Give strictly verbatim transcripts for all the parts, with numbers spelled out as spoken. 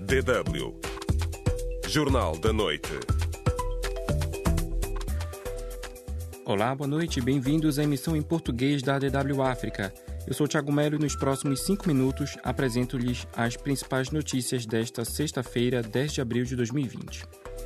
D W Jornal da Noite. Olá, boa noite. Bem-vindos à emissão em português da D W África. Eu sou o Thiago Melo e nos próximos cinco minutos apresento-lhes as principais notícias desta sexta-feira, dez de abril de dois mil e vinte.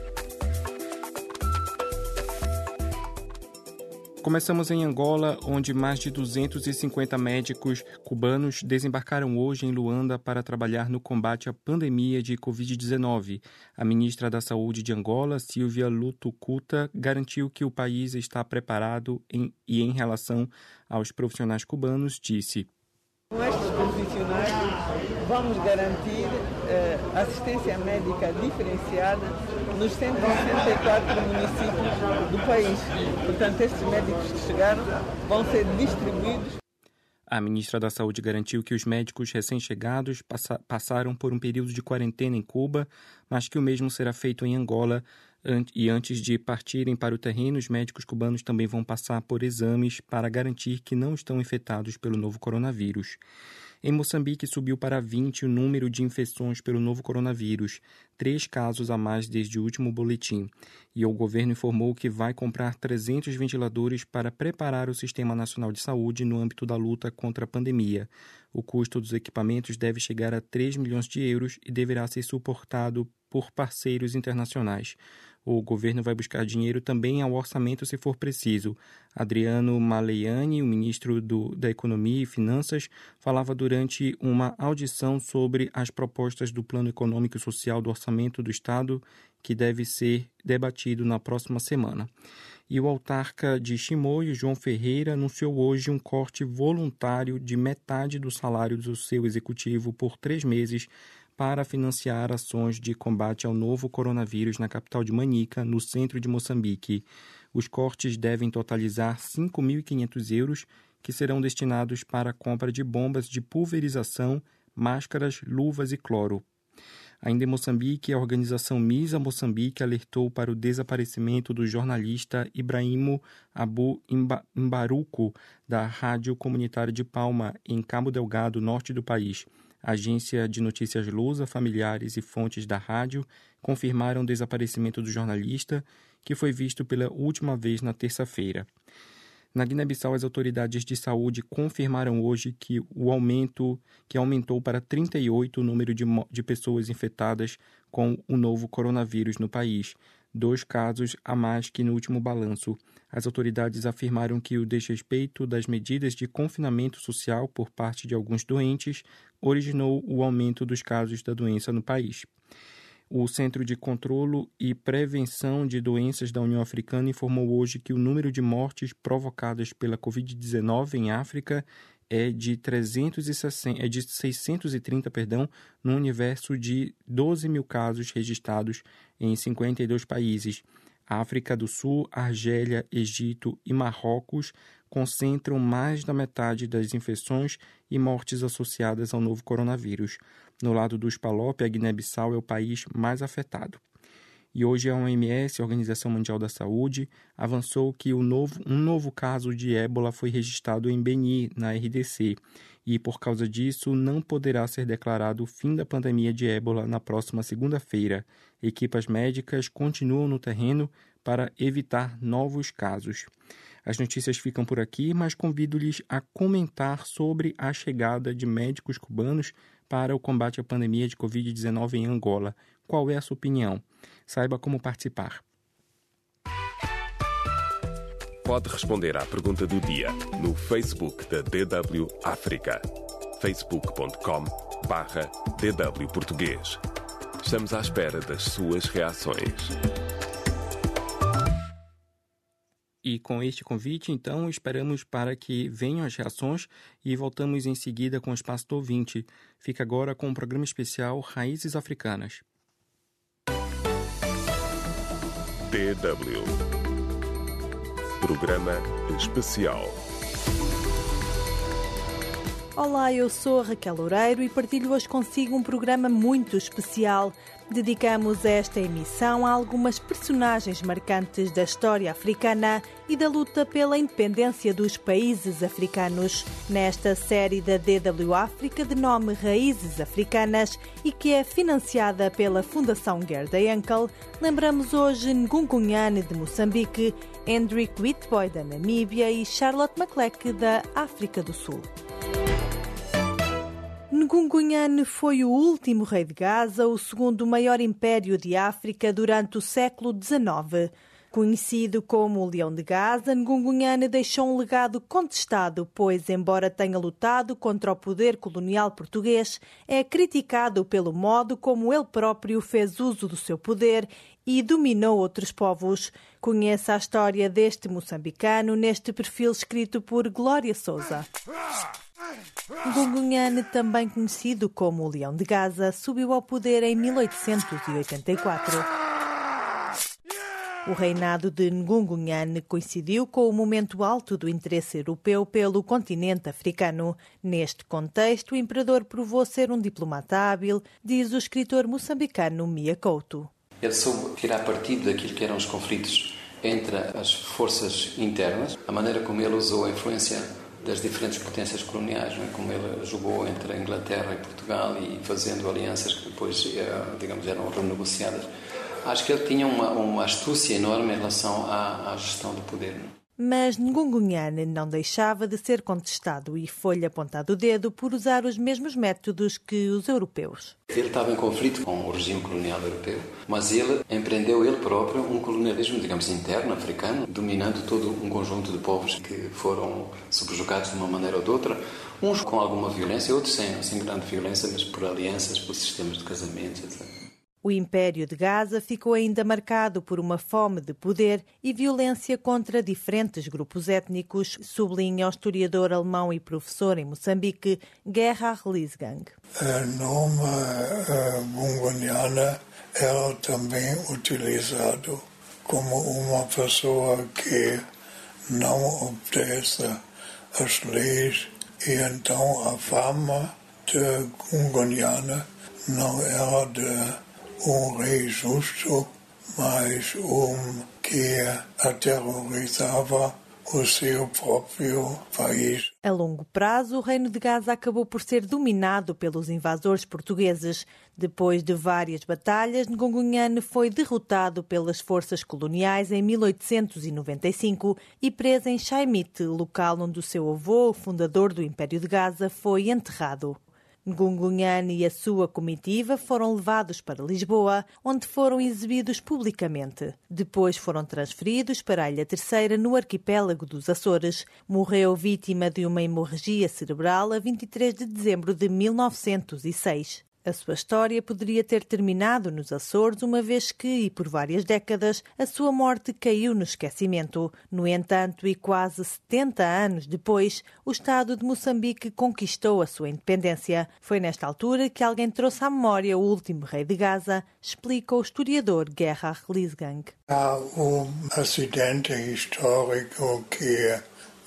Começamos em Angola, onde mais de duzentos e cinquenta médicos cubanos desembarcaram hoje em Luanda para trabalhar no combate à pandemia de covid dezenove. A ministra da Saúde de Angola, Silvia Lutucuta, garantiu que o país está preparado em, e em relação aos profissionais cubanos, disse: Com estes profissionais, vamos garantir uh, assistência médica diferenciada nos cento e sessenta e quatro municípios do país. Portanto, estes médicos que chegaram vão ser distribuídos. A ministra da Saúde garantiu que os médicos recém-chegados passa- passaram por um período de quarentena em Cuba, mas que o mesmo será feito em Angola. E antes de partirem para o terreno, os médicos cubanos também vão passar por exames para garantir que não estão infectados pelo novo coronavírus. Em Moçambique, subiu para vinte o número de infecções pelo novo coronavírus, três casos a mais desde o último boletim. E o governo informou que vai comprar trezentos ventiladores para preparar o Sistema Nacional de Saúde no âmbito da luta contra a pandemia. O custo dos equipamentos deve chegar a três milhões de euros e deverá ser suportado por parceiros internacionais. O governo vai buscar dinheiro também ao orçamento se for preciso. Adriano Maleiani, o ministro do, da Economia e Finanças, falava durante uma audição sobre as propostas do Plano Econômico e Social do Orçamento do Estado, que deve ser debatido na próxima semana. E o autarca de Chimoio, João Ferreira, anunciou hoje um corte voluntário de metade do salário do seu executivo por três meses para financiar ações de combate ao novo coronavírus na capital de Manica, no centro de Moçambique. Os cortes devem totalizar cinco mil e quinhentos euros, que serão destinados para a compra de bombas de pulverização, máscaras, luvas e cloro. Ainda em Moçambique, a organização Misa Moçambique alertou para o desaparecimento do jornalista Ibrahimo Abu Mbaruku, da Rádio Comunitária de Palma, em Cabo Delgado, norte do país. A agência de notícias Lusa, familiares e fontes da rádio confirmaram o desaparecimento do jornalista, que foi visto pela última vez na terça-feira. Na Guiné-Bissau, as autoridades de saúde confirmaram hoje que o aumento, que aumentou para trinta e oito o número de, de pessoas infectadas com o novo coronavírus no país, dois casos a mais que no último balanço. As autoridades afirmaram que o desrespeito das medidas de confinamento social por parte de alguns doentes originou o aumento dos casos da doença no país. O Centro de Controlo e Prevenção de Doenças da União Africana informou hoje que o número de mortes provocadas pela covid dezenove em África é de, trezentos e sessenta, é de seiscentos e trinta, perdão, no universo de doze mil casos registrados em cinquenta e dois países. A África do Sul, Argélia, Egito e Marrocos concentram mais da metade das infecções e mortes associadas ao novo coronavírus. No lado dos Palop, a Guiné-Bissau é o país mais afetado. E hoje a O M S, a Organização Mundial da Saúde, avançou que o novo, um novo caso de ébola foi registrado em Beni, na R D C, e por causa disso não poderá ser declarado o fim da pandemia de ébola na próxima segunda-feira. Equipas médicas continuam no terreno para evitar novos casos. As notícias ficam por aqui, mas convido-lhes a comentar sobre a chegada de médicos cubanos para o combate à pandemia de covid dezenove em Angola. Qual é a sua opinião? Saiba como participar. Pode responder à pergunta do dia no Facebook da D W África. facebook ponto com barra D W Português. Estamos à espera das suas reações. E com este convite, então, esperamos para que venham as reações e voltamos em seguida com o Espaço do Ouvinte. Fica agora com o programa especial Raízes Africanas. D W Programa Especial. Olá, eu sou a Raquel Loureiro e partilho hoje consigo um programa muito especial. Dedicamos esta emissão a algumas personagens marcantes da história africana e da luta pela independência dos países africanos. Nesta série da D W África, de nome Raízes Africanas e que é financiada pela Fundação Gerda Henkel, lembramos hoje Ngungunyane de Moçambique, Hendrik Witbooi da Namíbia e Charlotte Macleck da África do Sul. Ngungunyane foi o último rei de Gaza, o segundo maior império de África durante o século dezenove. Conhecido como o Leão de Gaza, Ngungunyane deixou um legado contestado, pois, embora tenha lutado contra o poder colonial português, é criticado pelo modo como ele próprio fez uso do seu poder e dominou outros povos. Conheça a história deste moçambicano neste perfil escrito por Glória Sousa. Ngungunyane, também conhecido como o Leão de Gaza, subiu ao poder em mil oitocentos e oitenta e quatro. O reinado de Ngungunyane coincidiu com o momento alto do interesse europeu pelo continente africano. Neste contexto, o imperador provou ser um diplomata hábil, diz o escritor moçambicano Mia Couto. Ele soube tirar partido daquilo que eram os conflitos entre as forças internas, a maneira como ele usou a influência das diferentes potências coloniais, não é? Como ele jogou entre a Inglaterra e Portugal e fazendo alianças que depois, digamos, eram renegociadas. Acho que ele tinha uma, uma astúcia enorme em relação à, à gestão do poder. Não é? Mas Ngungunyane não deixava de ser contestado e foi-lhe apontado o dedo por usar os mesmos métodos que os europeus. Ele estava em conflito com o regime colonial europeu, mas ele empreendeu ele próprio um colonialismo, digamos, interno, africano, dominando todo um conjunto de povos que foram subjugados de uma maneira ou de outra, uns com alguma violência, outros sem, sem grande violência, mas por alianças, por sistemas de casamento, etcétera. O Império de Gaza ficou ainda marcado por uma fome de poder e violência contra diferentes grupos étnicos, sublinha o historiador alemão e professor em Moçambique, Gerhard Liesgang. O nome Ngungunyane era também utilizado como uma pessoa que não obedece às leis e então a fama de Ngungunyane não era de um rei justo, mas um que aterrorizava o seu próprio país. A longo prazo, o Reino de Gaza acabou por ser dominado pelos invasores portugueses. Depois de várias batalhas, Ngungunyane foi derrotado pelas forças coloniais em mil oitocentos e noventa e cinco e preso em Chaimite, local onde o seu avô, o fundador do Império de Gaza, foi enterrado. Ngungunyane e a sua comitiva foram levados para Lisboa, onde foram exibidos publicamente. Depois foram transferidos para a Ilha Terceira, no arquipélago dos Açores. Morreu vítima de uma hemorragia cerebral a vinte e três de dezembro de mil novecentos e seis. A sua história poderia ter terminado nos Açores, uma vez que, e por várias décadas, a sua morte caiu no esquecimento. No entanto, e quase setenta anos depois, o Estado de Moçambique conquistou a sua independência. Foi nesta altura que alguém trouxe à memória o último rei de Gaza, explica o historiador Gerhard Liesgang. Há um acidente histórico que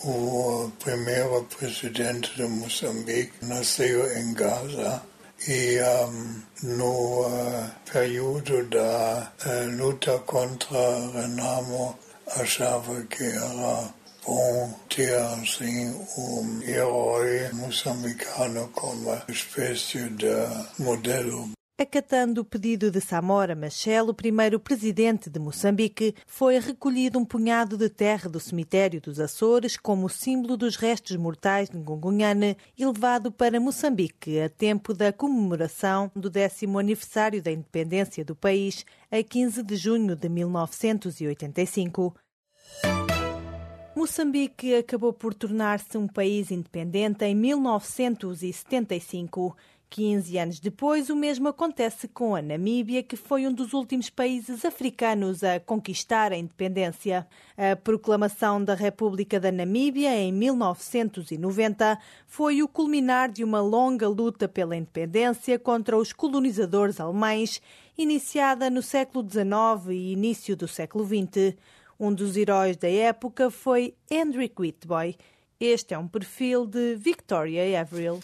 o primeiro presidente de Moçambique nasceu em Gaza. E um, no uh, período da uh, luta contra Renamo, achava que era bom ter assim, um herói moçambicano como espécie de modelo. Acatando o pedido de Samora Machel, o primeiro presidente de Moçambique, foi recolhido um punhado de terra do cemitério dos Açores como símbolo dos restos mortais de Ngungunyane e levado para Moçambique a tempo da comemoração do décimo aniversário da independência do país, a quinze de junho de mil novecentos e oitenta e cinco. Moçambique acabou por tornar-se um país independente em mil novecentos e setenta e cinco. quinze anos depois, o mesmo acontece com a Namíbia, que foi um dos últimos países africanos a conquistar a independência. A proclamação da República da Namíbia, em mil novecentos e noventa, foi o culminar de uma longa luta pela independência contra os colonizadores alemães, iniciada no século dezenove e início do século vinte. Um dos heróis da época foi Hendrik Witbooi. Este é um perfil de Victoria Avril.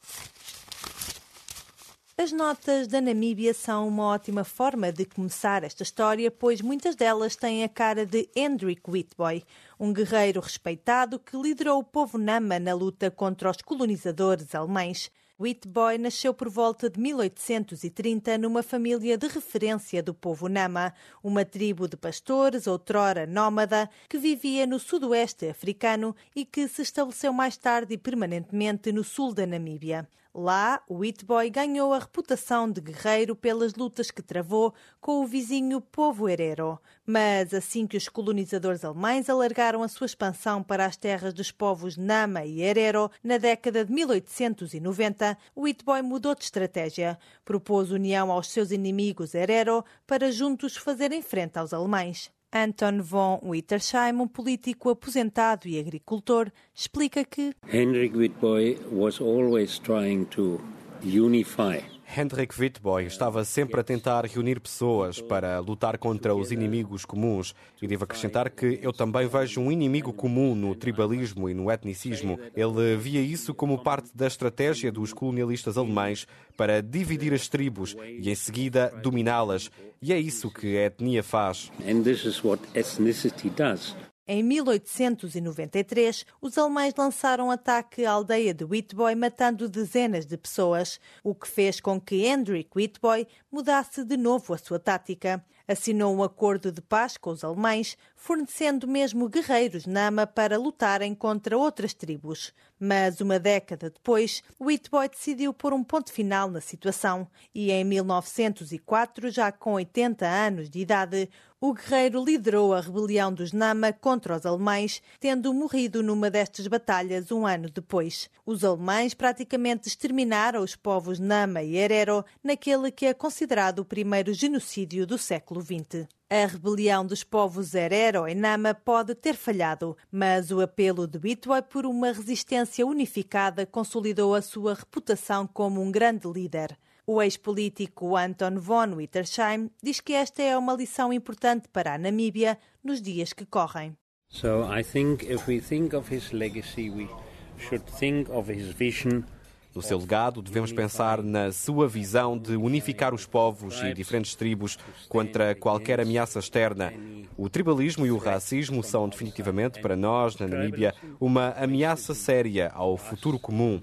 As notas da Namíbia são uma ótima forma de começar esta história, pois muitas delas têm a cara de Hendrik Witbooi, um guerreiro respeitado que liderou o povo Nama na luta contra os colonizadores alemães. Witbooi nasceu por volta de mil oitocentos e trinta numa família de referência do povo Nama, uma tribo de pastores, outrora nómada, que vivia no sudoeste africano e que se estabeleceu mais tarde e permanentemente no sul da Namíbia. Lá, Witbooi ganhou a reputação de guerreiro pelas lutas que travou com o vizinho povo Herero. Mas assim que os colonizadores alemães alargaram a sua expansão para as terras dos povos Nama e Herero, na década de mil oitocentos e noventa, Witbooi mudou de estratégia. Propôs união aos seus inimigos Herero para juntos fazerem frente aos alemães. Anton von Wittersheim, um político aposentado e agricultor, explica que Hendrik Witbooi was always trying to unify. Hendrik Witbooi estava sempre a tentar reunir pessoas para lutar contra os inimigos comuns. E devo acrescentar que eu também vejo um inimigo comum no tribalismo e no etnicismo. Ele via isso como parte da estratégia dos colonialistas alemães para dividir as tribos e, em seguida, dominá-las. E é isso que a etnia faz. And this is what ethnicity does. Em mil oitocentos e noventa e três, os alemães lançaram um ataque à aldeia de Witbooi, matando dezenas de pessoas, o que fez com que Hendrik Witbooi mudasse de novo a sua tática. Assinou um acordo de paz com os alemães, fornecendo mesmo guerreiros Nama para lutarem contra outras tribos. Mas uma década depois, Witbooi decidiu pôr um ponto final na situação e em mil novecentos e quatro, já com oitenta anos de idade, o guerreiro liderou a rebelião dos Nama contra os alemães, tendo morrido numa destas batalhas um ano depois. Os alemães praticamente exterminaram os povos Nama e Herero naquele que é considerado o primeiro genocídio do século vinte. A rebelião dos povos Herero e Nama pode ter falhado, mas o apelo de Witbooi por uma resistência unificada consolidou a sua reputação como um grande líder. O ex-político Anton von Wittersheim diz que esta é uma lição importante para a Namíbia nos dias que correm. So I think if we think of his legacy, we should think of his vision. No seu legado, devemos pensar na sua visão de unificar os povos e diferentes tribos contra qualquer ameaça externa. O tribalismo e o racismo são definitivamente, para nós, na Namíbia, uma ameaça séria ao futuro comum.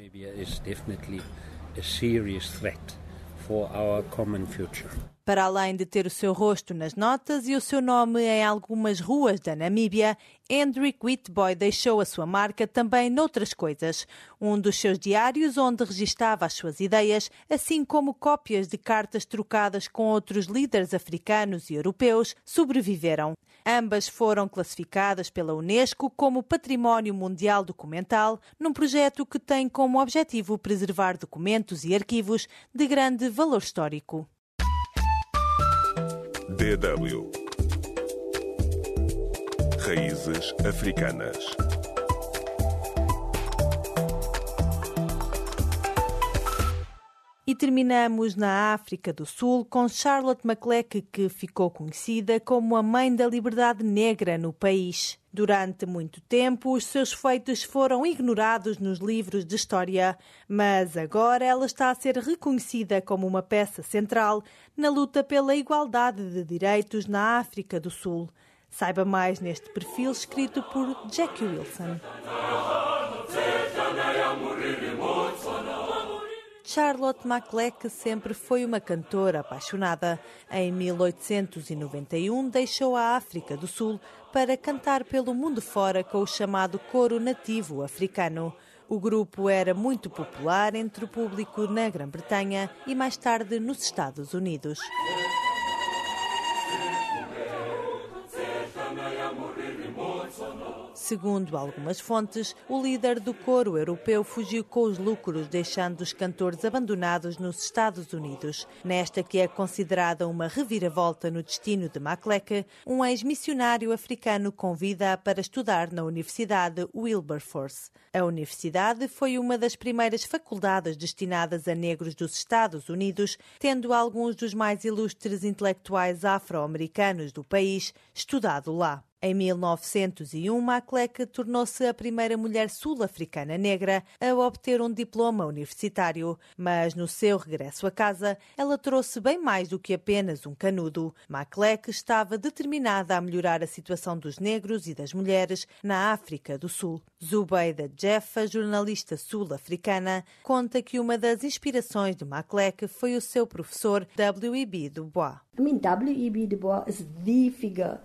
For our common future. Para além de ter o seu rosto nas notas e o seu nome em algumas ruas da Namíbia, Hendrik Witbooi deixou a sua marca também noutras coisas. Um dos seus diários onde registava as suas ideias, assim como cópias de cartas trocadas com outros líderes africanos e europeus, sobreviveram. Ambas foram classificadas pela Unesco como Património Mundial Documental, num projeto que tem como objetivo preservar documentos e arquivos de grande valor histórico. D W Raízes africanas. E terminamos na África do Sul com Charlotte Macleck, que ficou conhecida como a mãe da liberdade negra no país. Durante muito tempo, os seus feitos foram ignorados nos livros de história, mas agora ela está a ser reconhecida como uma peça central na luta pela igualdade de direitos na África do Sul. Saiba mais neste perfil escrito por Jackie Wilson. Charlotte Macleck sempre foi uma cantora apaixonada. Em mil oitocentos e noventa e um deixou a África do Sul para cantar pelo mundo fora com o chamado coro nativo africano. O grupo era muito popular entre o público na Grã-Bretanha e mais tarde nos Estados Unidos. Segundo algumas fontes, o líder do coro europeu fugiu com os lucros, deixando os cantores abandonados nos Estados Unidos. Nesta que é considerada uma reviravolta no destino de Macleck, um ex-missionário africano convida-a para estudar na Universidade Wilberforce. A universidade foi uma das primeiras faculdades destinadas a negros dos Estados Unidos, tendo alguns dos mais ilustres intelectuais afro-americanos do país estudado lá. Em mil novecentos e um, Maclec tornou-se a primeira mulher sul-africana negra a obter um diploma universitário. Mas no seu regresso a casa, ela trouxe bem mais do que apenas um canudo. Maclec estava determinada a melhorar a situação dos negros e das mulheres na África do Sul. Zubeida Jeffa, jornalista sul-africana, conta que uma das inspirações de Maclec foi o seu professor W E B Du Bois. I mean, W E B Du Bois is the figure.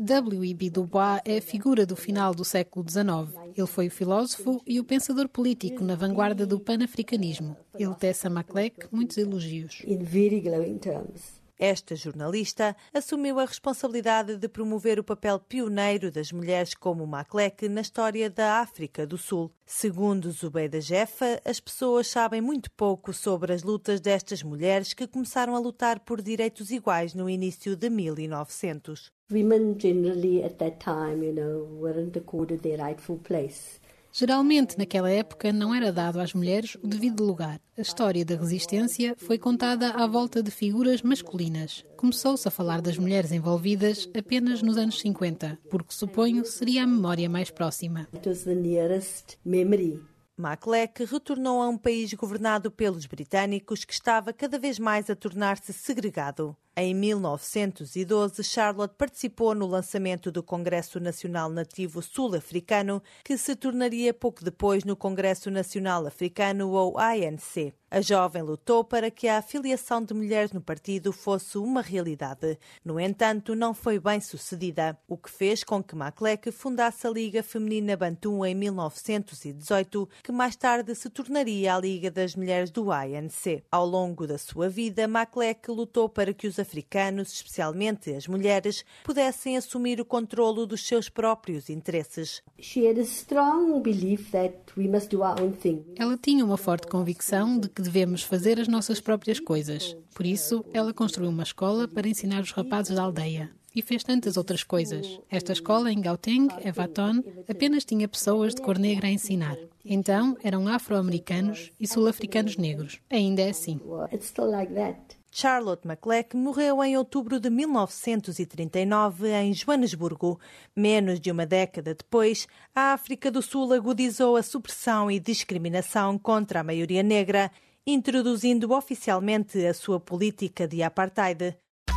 W E B Du Bois é a figura do final do século dezenove. Ele foi o filósofo e o pensador político na vanguarda do panafricanismo. Ele tece a Maclec muitos elogios. In very glowing terms. Esta jornalista assumiu a responsabilidade de promover o papel pioneiro das mulheres como Maclec na história da África do Sul. Segundo Zubeida Jeffa, as pessoas sabem muito pouco sobre as lutas destas mulheres que começaram a lutar por direitos iguais no início de mil e novecentos. Women generally at that time, you know, weren't accorded their rightful place. Geralmente, naquela época, não era dado às mulheres o devido lugar. A história da resistência foi contada à volta de figuras masculinas. Começou-se a falar das mulheres envolvidas apenas nos anos cinquenta, porque, suponho, seria a memória mais próxima. It was the nearest memory. Maclec retornou a um país governado pelos britânicos que estava cada vez mais a tornar-se segregado. Em mil novecentos e doze, Charlotte participou no lançamento do Congresso Nacional Nativo Sul-Africano, que se tornaria pouco depois no Congresso Nacional Africano, ou A N C. A jovem lutou para que a afiliação de mulheres no partido fosse uma realidade. No entanto, não foi bem sucedida, o que fez com que Maclec fundasse a Liga Feminina Bantu em mil novecentos e dezoito, que mais tarde se tornaria a Liga das Mulheres do A N C. Ao longo da sua vida, Maclec lutou para que os africanos, especialmente as mulheres, pudessem assumir o controlo dos seus próprios interesses. She had a strong belief that we must do our own thing. Ela tinha uma forte convicção de que devemos fazer as nossas próprias coisas. Por isso, ela construiu uma escola para ensinar os rapazes da aldeia. E fez tantas outras coisas. Esta escola em Gauteng, Evaton, apenas tinha pessoas de cor negra a ensinar. Então, eram afro-americanos e sul-africanos negros. Ainda é assim. It's still like that. Charlotte Maclec morreu em outubro de mil novecentos e trinta e nove em Joanesburgo. Menos de uma década depois, a África do Sul agudizou a supressão e discriminação contra a maioria negra, introduzindo oficialmente a sua política de apartheid.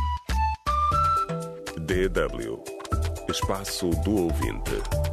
D W Espaço do Ouvinte.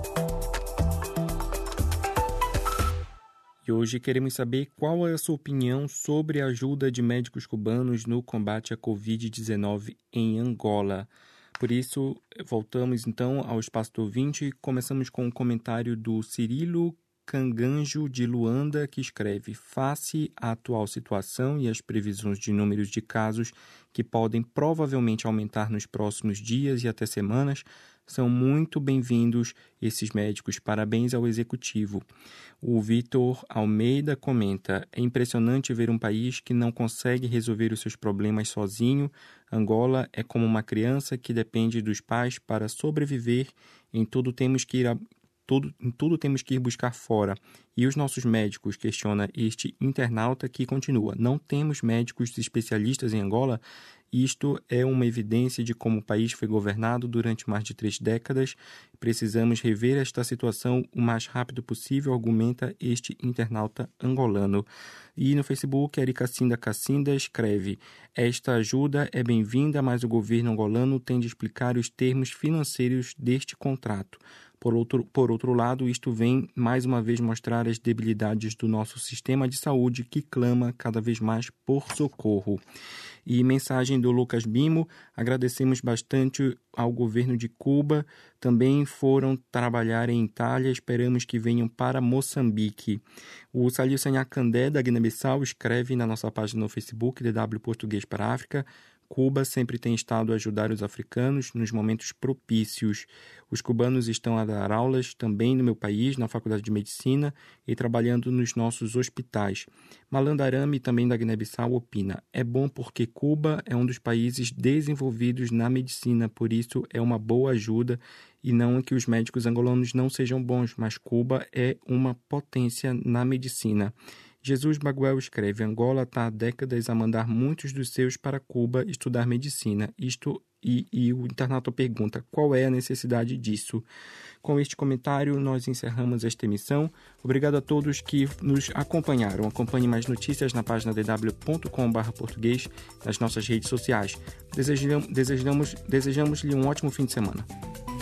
E hoje queremos saber qual é a sua opinião sobre a ajuda de médicos cubanos no combate à covid dezenove em Angola. Por isso, voltamos então ao Espaço do Ouvinte e começamos com um comentário do Cirilo Canganjo de Luanda, que escreve: face à atual situação e às previsões de números de casos que podem provavelmente aumentar nos próximos dias e até semanas, são muito bem-vindos esses médicos. Parabéns ao Executivo. O Vitor Almeida comenta: é impressionante ver um país que não consegue resolver os seus problemas sozinho. Angola é como uma criança que depende dos pais para sobreviver. Em tudo temos que ir a Tudo, em tudo temos que ir buscar fora. E os nossos médicos, questiona este internauta que continua: não temos médicos especialistas em Angola? Isto é uma evidência de como o país foi governado durante mais de três décadas. Precisamos rever esta situação o mais rápido possível, argumenta este internauta angolano. E no Facebook, Erika Cinda Cassinda escreve: esta ajuda é bem-vinda, mas o governo angolano tem de explicar os termos financeiros deste contrato. Por outro, por outro lado, isto vem mais uma vez mostrar as debilidades do nosso sistema de saúde, que clama cada vez mais por socorro. E mensagem do Lucas Bimo: agradecemos bastante ao governo de Cuba, também foram trabalhar em Itália, esperamos que venham para Moçambique. O Salil Sanhacandé, da Guiné-Bissau, escreve na nossa página no Facebook, D W Português para a África: Cuba sempre tem estado a ajudar os africanos nos momentos propícios. Os cubanos estão a dar aulas também no meu país, na Faculdade de Medicina, e trabalhando nos nossos hospitais. Malandarame, também da Guiné-Bissau, opina: é bom porque Cuba é um dos países desenvolvidos na medicina, por isso é uma boa ajuda, e não que os médicos angolanos não sejam bons, mas Cuba é uma potência na medicina. Jesus Baguel escreve: Angola está há décadas a mandar muitos dos seus para Cuba estudar medicina. Isto e, e o internauta pergunta: qual é a necessidade disso? Com este comentário, nós encerramos esta emissão. Obrigado a todos que nos acompanharam. Acompanhe mais notícias na página d w ponto com barra português, nas nossas redes sociais. Desejamos, desejamos, desejamos-lhe um ótimo fim de semana.